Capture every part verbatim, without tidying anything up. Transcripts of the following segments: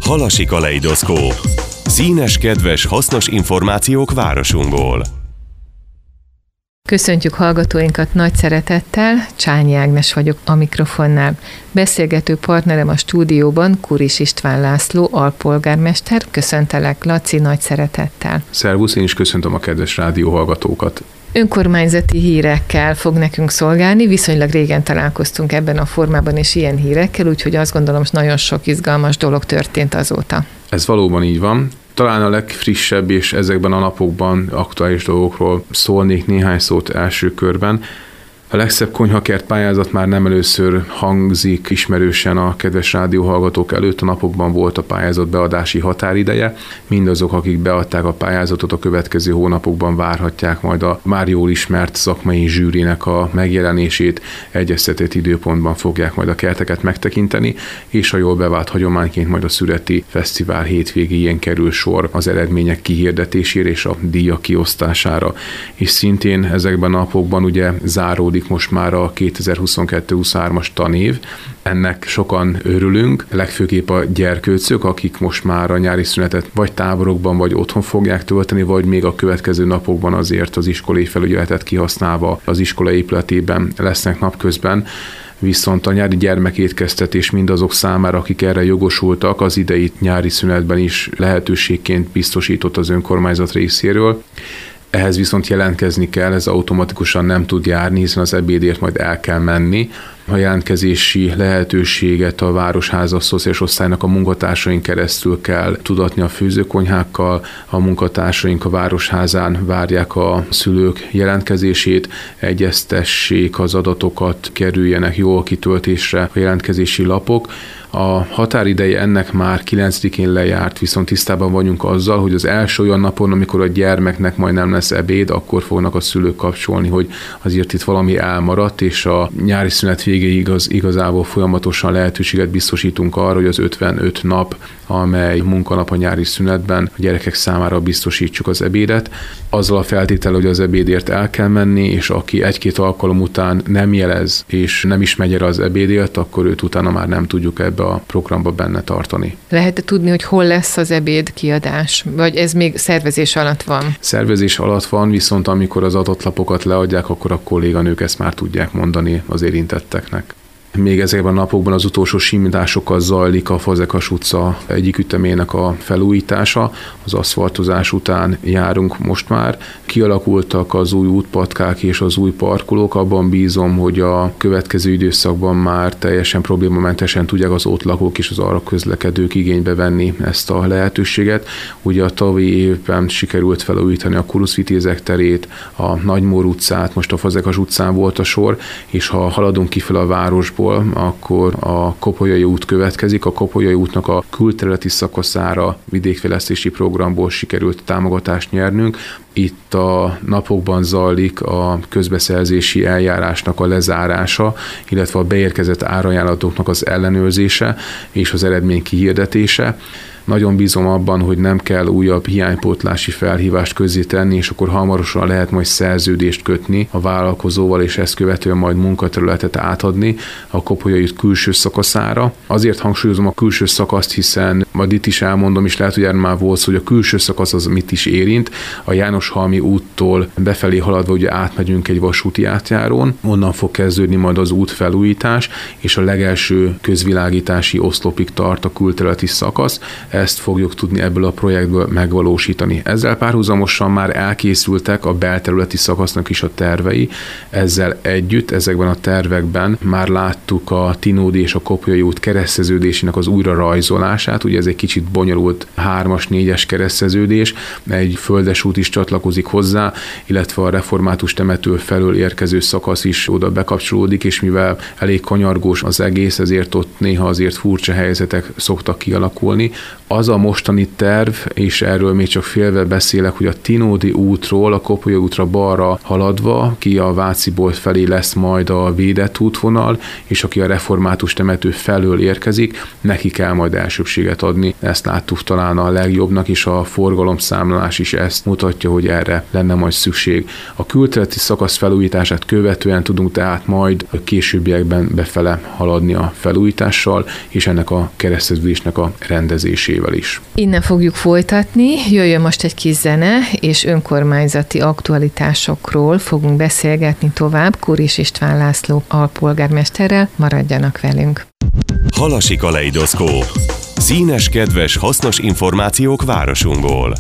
Halasi kaleidoszkóp. Színes, kedves, hasznos információk városunkból. Köszöntjük hallgatóinkat nagy szeretettel, Csányi Ágnes vagyok a mikrofonnál. Beszélgető partnerem a stúdióban Kuris István László, alpolgármester. Köszöntelek, Laci, nagy szeretettel. Szervusz, én is köszöntöm a kedves rádióhallgatókat. Önkormányzati hírekkel fog nekünk szolgálni, viszonylag régen találkoztunk ebben a formában és ilyen hírekkel, úgyhogy azt gondolom, hogy nagyon sok izgalmas dolog történt azóta. Ez valóban így van. Talán a legfrissebb és ezekben a napokban aktuális dolgokról szólnék néhány szót első körben. A legszebb konyhakert pályázat már nem először hangzik ismerősen a kedves rádióhallgatók előtt. A napokban volt a pályázat beadási határideje. Mindazok, akik beadták a pályázatot, a következő hónapokban várhatják majd a már jól ismert szakmai zsűrinek a megjelenését. Egyeztetett időpontban fogják majd a kerteket megtekinteni, és a jól bevált hagyományként majd a Szüreti Fesztivál hétvégéjén kerül sor az eredmények kihirdetésére és a díjak kiosztására. És szintén ezekben a napokban ugye záródik most már a kétezer-huszonkettő huszonhármas tanév. Ennek sokan örülünk, legfőképp a gyerkőcök, akik most már a nyári szünetet vagy táborokban, vagy otthon fogják tölteni, vagy még a következő napokban azért az iskolai felügyeletet kihasználva az iskola épületében lesznek napközben. Viszont a nyári gyermekétkeztetés mindazok számára, akik erre jogosultak, az idei nyári szünetben is lehetőségként biztosított az önkormányzat részéről. Ehhez viszont jelentkezni kell, ez automatikusan nem tud járni, hiszen az ebédért majd el kell menni. A jelentkezési lehetőséget a Városháza szociális osztálynak a munkatársaink keresztül kell tudatni a főzőkonyhákkal. A munkatársaink a Városházán várják a szülők jelentkezését, egyeztessék az adatokat, kerüljenek jól kitöltésre a jelentkezési lapok. A határideje ennek már kilencedikén lejárt, viszont tisztában vagyunk azzal, hogy az első olyan napon, amikor a gyermeknek majd nem lesz ebéd, akkor fognak a szülők kapcsolni, hogy azért itt valami elmaradt, és a nyári szünet végéig az igazából folyamatosan lehetőséget biztosítunk arra, hogy az ötvenöt nap, amely munkanap a nyári szünetben, a gyerekek számára biztosítsuk az ebédet. Azzal a feltétel, hogy az ebédért el kell menni, és aki egy-két alkalom után nem jelez, és nem is megy el az ebédért, akkor őt utána már nem tudjuk ebbe a programba benne tartani. Lehet tudni, hogy hol lesz az ebéd kiadás? Vagy ez még szervezés alatt van? Szervezés alatt van, viszont amikor az adatlapokat leadják, akkor a kolléganők ezt már tudják mondani az érintetteknek. Még ezekben a napokban az utolsó simításokkal zajlik a Fazekas utca egyik ütemének a felújítása. Az aszfaltozás után járunk most már. Kialakultak az új útpatkák és az új parkolók. Abban bízom, hogy a következő időszakban már teljesen problémamentesen tudják az ott lakók és az arra közlekedők igénybe venni ezt a lehetőséget. Ugye a tavalyi évben sikerült felújítani a Kuruszvitézek terét, a Nagymór utcát, most a Fazekas utcán volt a sor, és ha haladunk kifele a városból, akkor a Kopolyai út következik. A Kopolyai útnak a külterületi szakaszára vidékfejlesztési programból sikerült támogatást nyernünk. Itt a napokban zajlik a közbeszerzési eljárásnak a lezárása, illetve a beérkezett árajánlatoknak az ellenőrzése és az eredmény kihirdetése. Nagyon bízom abban, hogy nem kell újabb hiánypótlási felhívást közzétenni, és akkor hamarosan lehet majd szerződést kötni a vállalkozóval, és ezt követően majd munkaterületet átadni a Kopolyai út külső szakaszára. Azért hangsúlyozom a külső szakaszt, hiszen majd itt is elmondom, és lehet, hogy erről már volt szó, hogy a külső szakasz az mit is érint. A Jánoshalmi úttól befelé haladva ugye átmegyünk egy vasúti átjárón, onnan fog kezdődni majd az útfelújítás, és a legelső közvilágítási oszlopig tart a külterületi szakasz. Ezt fogjuk tudni ebből a projektből megvalósítani. Ezzel párhuzamosan már elkészültek a belterületi szakasznak is a tervei. Ezzel együtt, ezekben a tervekben már láttuk a Tinódi és a Kopolyai út kereszteződésének az újra rajzolását. Ugye ez egy kicsit bonyolult hármas, négyes kereszteződés, egy földesút is csatlakozik hozzá, illetve a református temető felől érkező szakasz is oda bekapcsolódik, és mivel elég kanyargós az egész, ezért ott néha azért furcsa helyzetek szoktak kialakulni. Az a mostani terv, és erről még csak félve beszélek, hogy a Tinódi útról a Kopolyai útra balra haladva ki a Vácibolt felé lesz majd a védett útvonal, és aki a református temető felől érkezik, neki kell majd elsőbséget adni. Ezt láttuk talán a legjobbnak, és a forgalomszámlálás is ezt mutatja, hogy hogy erre lenne majd szükség. A külterületi szakasz felújítását követően tudunk tehát majd a későbbiekben befele haladni a felújítással, és ennek a kereszteződésnek a rendezésével is. Innen fogjuk folytatni, jöjjön most egy kis zene, és önkormányzati aktualitásokról fogunk beszélgetni tovább Kuris István László alpolgármesterrel, maradjanak velünk. Halasi kaleidoszkóp. Színes, kedves, hasznos információk városunkból.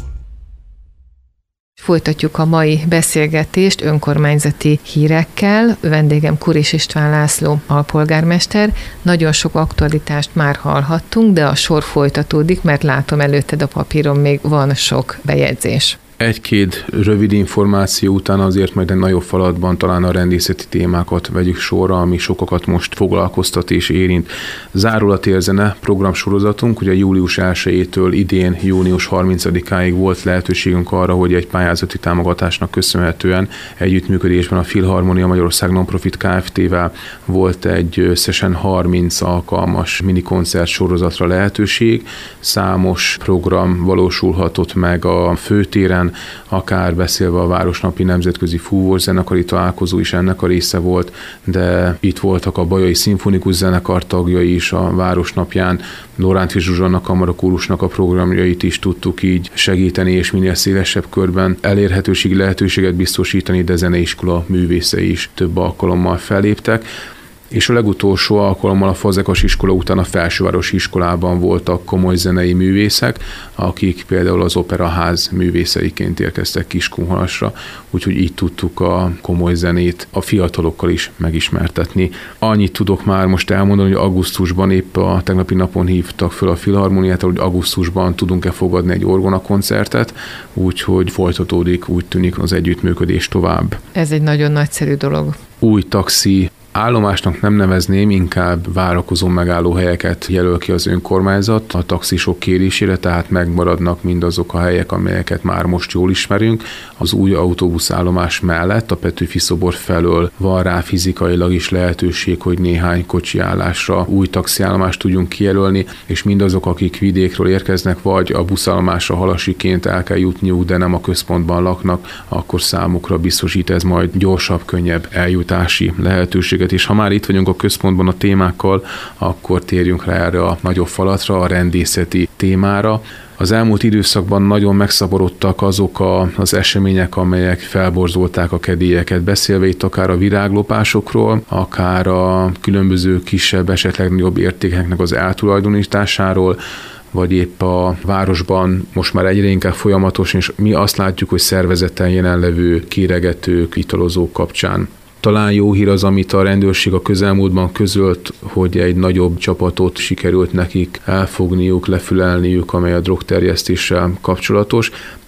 Folytatjuk a mai beszélgetést önkormányzati hírekkel. Vendégem Kuris István László alpolgármester. Nagyon sok aktualitást már hallhattunk, de a sor folytatódik, mert látom előtted a papíron még van sok bejegyzés. Egy-két rövid információ után azért majd egy nagyobb falatban talán a rendészeti témákat vegyük sorra, ami sokakat most foglalkoztat és érint. Zárul a térzene programsorozatunk, ugye július elsejétől idén június harmincadikáig volt lehetőségünk arra, hogy egy pályázati támogatásnak köszönhetően együttműködésben a Filharmonia Magyarország Nonprofit Kft-vel volt egy összesen harminc alkalmas minikoncert sorozatra lehetőség. Számos program valósulhatott meg a főtéren, akár beszélve a Városnapi Nemzetközi Fúvós Zenekari Találkozó is ennek a része volt, de itt voltak a Bajai Szimfonikus Zenekar tagjai is a Városnapján, Lorántfi Zsuzsanna Kamarakórusnak a programjait is tudtuk így segíteni, és minél szélesebb körben elérhetőségi lehetőséget biztosítani, de zeneiskola művészei is több alkalommal felléptek. És a legutolsó alkalommal a Fazekas iskola után a Felsővárosi iskolában voltak komoly zenei művészek, akik például az Operaház művészeiként érkeztek Kiskunhalasra, úgyhogy így tudtuk a komoly zenét a fiatalokkal is megismertetni. Annyit tudok már most elmondani, hogy augusztusban épp a tegnapi napon hívtak föl a Filharmoniát, hogy augusztusban tudunk-e fogadni egy orgonakoncertet, úgyhogy folytatódik, úgy tűnik az együttműködés tovább. Ez egy nagyon nagyszerű dolog. Új taxi állomásnak nem nevezném, inkább várakozó megállóhelyeket jelöl ki az önkormányzat a taxisok kérésére, tehát megmaradnak mindazok a helyek, amelyeket már most jól ismerünk. Az új autóbuszállomás mellett a Petőfi szobor felől van rá fizikailag is lehetőség, hogy néhány kocsiállásra új taxiállomást tudjunk kijelölni, és mindazok, akik vidékről érkeznek, vagy a buszállomásra halasiként el kell jutniuk, de nem a központban laknak, akkor számukra biztosít ez majd gyorsabb, könnyebb eljutási lehetőség. És ha már itt vagyunk a központban a témákkal, akkor térjünk rá erre a nagyobb falatra, a rendészeti témára. Az elmúlt időszakban nagyon megszaporodtak azok a, az események, amelyek felborzolták a kedélyeket, beszélve itt akár a viráglopásokról, akár a különböző kisebb, esetleg nagyobb értékeknek az eltulajdonításáról, vagy épp a városban most már egyre inkább folyamatos, és mi azt látjuk, hogy szervezetten jelenlevő kéregetők, italozók kapcsán. Talán jó hír az, amit a rendőrség a közelmúltban közölt, hogy egy nagyobb csapatot sikerült nekik elfogniuk, lefülelniük, amely a drogterjesztéssel kapcsolatos,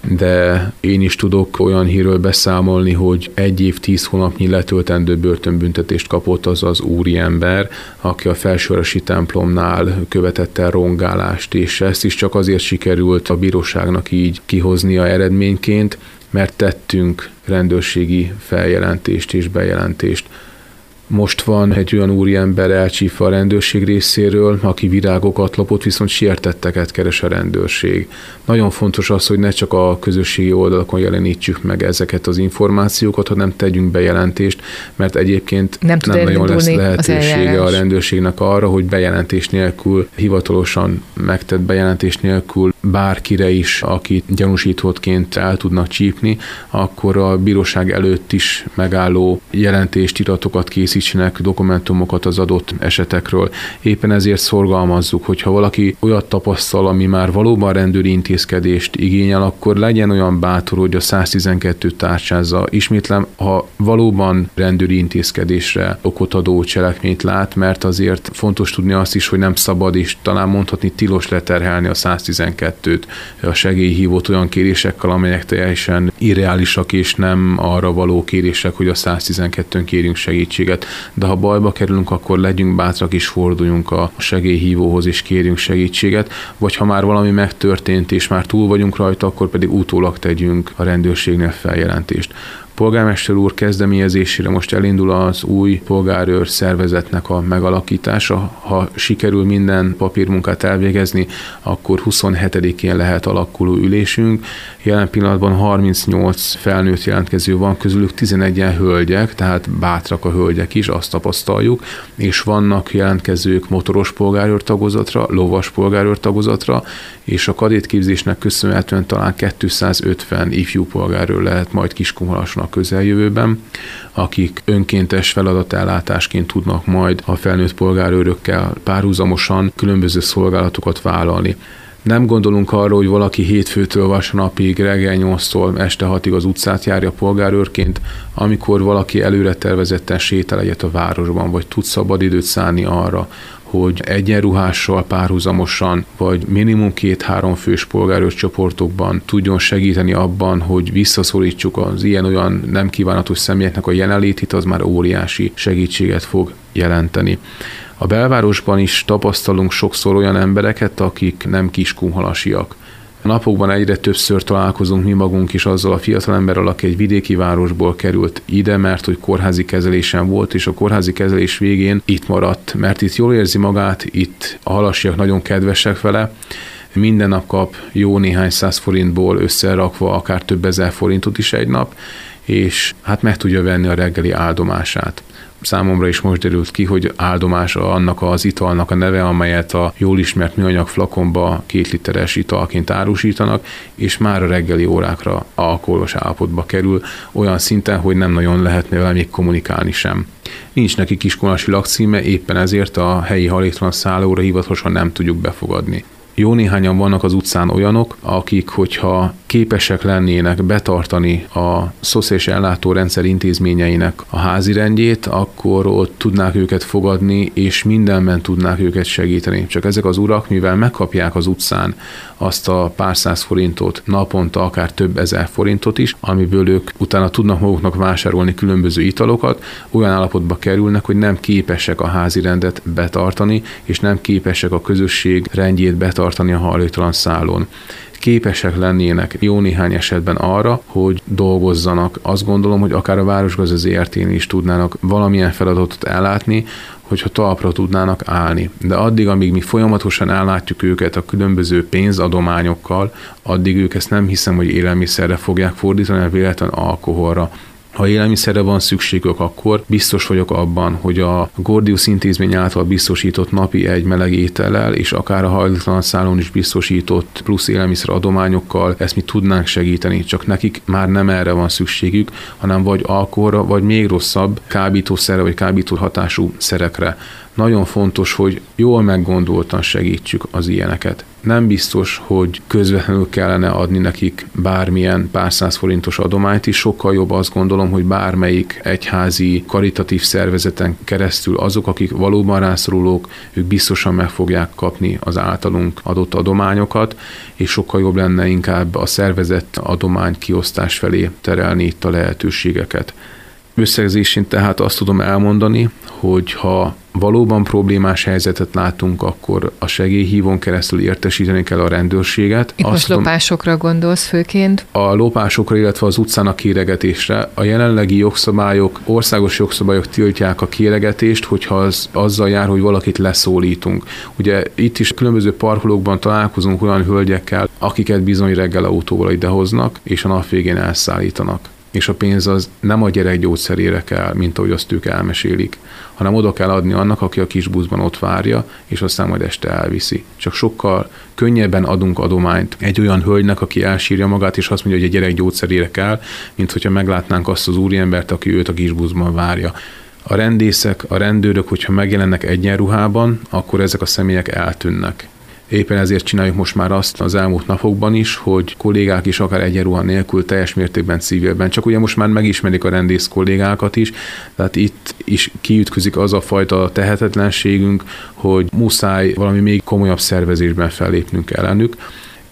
de én is tudok olyan hírről beszámolni, hogy egy év, tíz hónapnyi letöltendő börtönbüntetést kapott az az úriember, aki a Felsővárosi templomnál követett el rongálást, és ezt is csak azért sikerült a bíróságnak így kihoznia eredményként, mert tettünk rendőrségi feljelentést és bejelentést. Most van egy olyan úriember elcsípve a rendőrség részéről, aki virágokat lopott, viszont sértetteket keres a rendőrség. Nagyon fontos az, hogy ne csak a közösségi oldalakon jelenítsük meg ezeket az információkat, hanem tegyünk bejelentést, mert egyébként nem, nem nagyon lesz lehetősége a rendőrségnek arra, hogy bejelentés nélkül, hivatalosan megtett bejelentés nélkül bárkire is, akit gyanúsítottként el tudnak csípni, akkor a bíróság előtt is megálló jelentést, iratokat készítsenek, dokumentumokat az adott esetekről. Éppen ezért szorgalmazzuk, hogyha valaki olyat tapasztal, ami már valóban rendőri intézkedést igényel, akkor legyen olyan bátor, hogy a száztizenkettőt tárcsázza. Ismétlem, ha valóban rendőri intézkedésre okot adó cselekményt lát, mert azért fontos tudni azt is, hogy nem szabad, és talán mondhatni tilos leterhelni a száztizenkettőt, a segélyhívót olyan kérésekkel, amelyek teljesen irreálisak és nem arra való kérések, hogy a száztizenkettőn kérjünk segítséget. De ha bajba kerülünk, akkor legyünk bátrak és forduljunk a segélyhívóhoz és kérjünk segítséget, vagy ha már valami megtörtént és már túl vagyunk rajta, akkor pedig utólag tegyünk a rendőrségnél feljelentést. Polgármester úr kezdeményezésére most elindul az új polgárőr szervezetnek a megalakítása. Ha sikerül minden papírmunkát elvégezni, akkor huszonhetedikén lehet alakuló ülésünk. Jelen pillanatban harmincnyolc felnőtt jelentkező van, közülük tizenegyen hölgyek, tehát bátrak a hölgyek is, azt tapasztaljuk, és vannak jelentkezők motoros polgárőr tagozatra, lovas polgárőr tagozatra, és a kadétképzésnek köszönhetően talán kétszázötven ifjú polgárőr lehet majd Kiskunhalason a közeljövőben, akik önkéntes feladatellátásként tudnak majd a felnőtt polgárőrökkel párhuzamosan különböző szolgálatokat vállalni. Nem gondolunk arra, hogy valaki hétfőtől vasárnapig reggel nyolctól este hatig az utcát járja polgárőrként, amikor valaki előre tervezetten sétál egyet a városban, vagy tud szabadidőt szánni arra, hogy egyenruhással párhuzamosan, vagy minimum két-három fős polgárőrcsoportokban tudjon segíteni abban, hogy visszaszorítsuk az ilyen-olyan nem kívánatos személyeknek a jelenlétét, az már óriási segítséget fog jelenteni. A belvárosban is tapasztalunk sokszor olyan embereket, akik nem kiskunhalasiak. A napokban egyre többször találkozunk mi magunk is azzal a fiatalemberrel, aki egy vidéki városból került ide, mert hogy kórházi kezelésen volt, és a kórházi kezelés végén itt maradt, mert itt jól érzi magát, itt a halasiak nagyon kedvesek vele, minden nap kap jó néhány száz forintból összerakva akár több ezer forintot is egy nap, és hát meg tudja venni a reggeli áldomását. Számomra is most derült ki, hogy áldomás annak az italnak a neve, amelyet a jól ismert műanyag flakonba két literes italként árusítanak, és már a reggeli órákra alkoholos állapotba kerül, olyan szinten, hogy nem nagyon lehetne vele még kommunikálni sem. Nincs neki kiskunhalasi lakcíme, éppen ezért a helyi hajléktalan szállóra hivatalosan nem tudjuk befogadni. Jó néhányan vannak az utcán olyanok, akik, hogyha képesek lennének betartani a szociális ellátórendszer intézményeinek a házirendjét, akkor ott tudnák őket fogadni, és mindenben tudnák őket segíteni. Csak ezek az urak, mivel megkapják az utcán azt a pár száz forintot, naponta akár több ezer forintot is, amiből ők utána tudnak maguknak vásárolni különböző italokat, olyan állapotba kerülnek, hogy nem képesek a házirendet betartani, és nem képesek a közösség rendjét betartani a hajléktalan szállón. Képesek lennének jó néhány esetben arra, hogy dolgozzanak. Azt gondolom, hogy akár a Városgazda zé er té-n is tudnának valamilyen feladatot ellátni, hogyha talpra tudnának állni. De addig, amíg mi folyamatosan ellátjuk őket a különböző pénzadományokkal, addig ők ezt nem hiszem, hogy élelmiszerre fogják fordítani, hanem véletlenül alkoholra. Ha élelmiszerre van szükségük, akkor biztos vagyok abban, hogy a Gordius intézmény által biztosított napi egy meleg étellel, és akár a hajléktalan szállón is biztosított plusz élelmiszer adományokkal ezt mi tudnánk segíteni, csak nekik már nem erre van szükségük, hanem vagy alkoholra, vagy még rosszabb kábítószerre, vagy kábító hatású szerekre. Nagyon fontos, hogy jól meggondoltan segítsük az ilyeneket. Nem biztos, hogy közvetlenül kellene adni nekik bármilyen pár száz forintos adományt is, sokkal jobb azt gondolom, hogy bármelyik egyházi karitatív szervezeten keresztül azok, akik valóban rászorulók, ők biztosan meg fogják kapni az általunk adott adományokat, és sokkal jobb lenne inkább a szervezett adomány kiosztás felé terelni itt a lehetőségeket. Összegzésén tehát azt tudom elmondani, hogy ha valóban problémás helyzetet látunk, akkor a segélyhívón keresztül értesíteni kell a rendőrséget. Itt most tudom, lopásokra gondolsz főként? A lopásokra, illetve az utcának kéregetésre. A jelenlegi jogszabályok, országos jogszabályok tiltják a kéregetést, hogyha az azzal jár, hogy valakit leszólítunk. Ugye itt is különböző parkolókban találkozunk olyan hölgyekkel, akiket bizony reggel autóval idehoznak, és a nap végén elszállítanak. És a pénz az nem a gyerek gyógyszerére kell, mint ahogy azt ők elmesélik, hanem oda kell adni annak, aki a kis buszban ott várja, és aztán majd este elviszi. Csak sokkal könnyebben adunk adományt egy olyan hölgynek, aki elsírja magát, és azt mondja, hogy a gyerek gyógyszerére kell, mint hogyha meglátnánk azt az úriembert, aki őt a kis buszban várja. A rendészek, a rendőrök, hogyha megjelennek egyenruhában, akkor ezek a személyek eltűnnek. Éppen ezért csináljuk most már azt az elmúlt napokban is, hogy kollégák is akár egyenruha nélkül teljes mértékben civilben. Csak ugye most már megismerik a rendész kollégákat is, tehát itt is kiütközik az a fajta tehetetlenségünk, hogy muszáj valami még komolyabb szervezésben fellépnünk ellenük.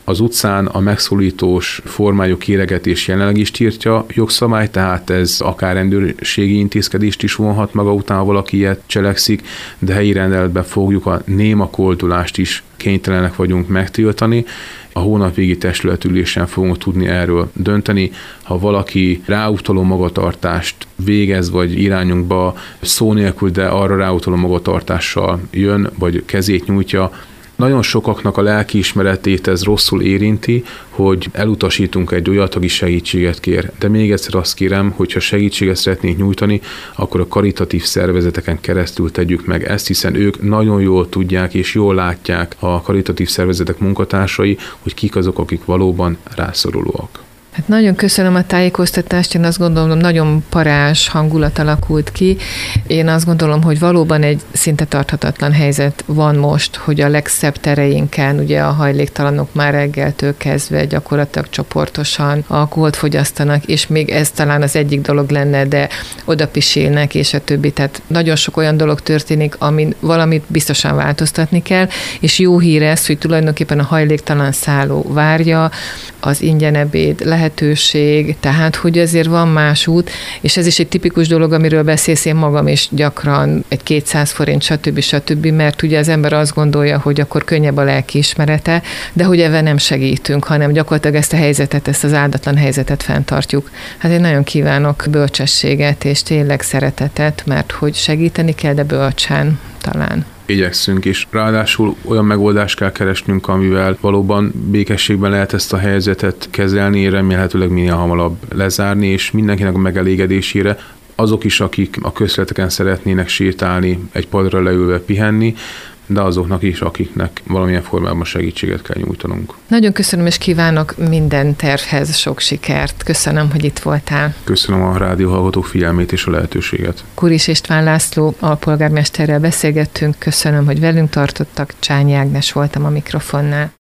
Az utcán a megszólítós formájú kéregetés jelenleg is tiltja jogszabály, tehát ez akár rendőrségi intézkedést is vonhat maga után, ha valaki ilyet cselekszik, de helyi rendeletben fogjuk a néma koldulást is kénytelenek vagyunk megtiltani. A hónapvégi testületülésen fogunk tudni erről dönteni. Ha valaki ráutaló magatartást végez, vagy irányunkba szó nélkül, de arra ráutaló magatartással jön, vagy kezét nyújtja, nagyon sokaknak a lelkiismeretét ez rosszul érinti, hogy elutasítunk egy olyat, aki segítséget kér. De még egyszer azt kérem, hogyha segítséget szeretnénk nyújtani, akkor a karitatív szervezeteken keresztül tegyük meg ezt, hiszen ők nagyon jól tudják és jól látják a karitatív szervezetek munkatársai, hogy kik azok, akik valóban rászorulóak. Hát nagyon köszönöm a tájékoztatást, én azt gondolom, nagyon parázs hangulat alakult ki. Én azt gondolom, hogy valóban egy szinte tarthatatlan helyzet van most, hogy a legszebb tereinken, ugye a hajléktalanok már reggeltől kezdve gyakorlatilag csoportosan alkoholt fogyasztanak, és még ez talán az egyik dolog lenne, de oda pisilnek, és a többi. Tehát nagyon sok olyan dolog történik, amin valamit biztosan változtatni kell, és jó hír ez, hogy tulajdonképpen a hajléktalan szálló várja az ingyen ebéd lehetőség, tehát hogy azért van más út, és ez is egy tipikus dolog, amiről beszélsz én magam is gyakran, egy kétszáz forint, stb. stb., mert ugye az ember azt gondolja, hogy akkor könnyebb a lelkiismerete, de hogy ebben nem segítünk, hanem gyakorlatilag ezt a helyzetet, ezt az áldatlan helyzetet fenntartjuk. Hát én nagyon kívánok bölcsességet és tényleg szeretetet, mert hogy segíteni kell, de bölcsen talán. Igyekszünk, és ráadásul olyan megoldást kell keresnünk, amivel valóban békességben lehet ezt a helyzetet kezelni, remélhetőleg minél hamarabb lezárni, és mindenkinek a megelégedésére azok is, akik a közterületeken szeretnének sétálni, egy padra leülve pihenni, de azoknak is, akiknek valamilyen formában segítséget kell nyújtanunk. Nagyon köszönöm, és kívánok minden tervhez sok sikert. Köszönöm, hogy itt voltál. Köszönöm a rádióhallgatók figyelmét és a lehetőséget. Kuris István László alpolgármesterrel beszélgettünk. Köszönöm, hogy velünk tartottak. Csányi Ágnes voltam a mikrofonnál.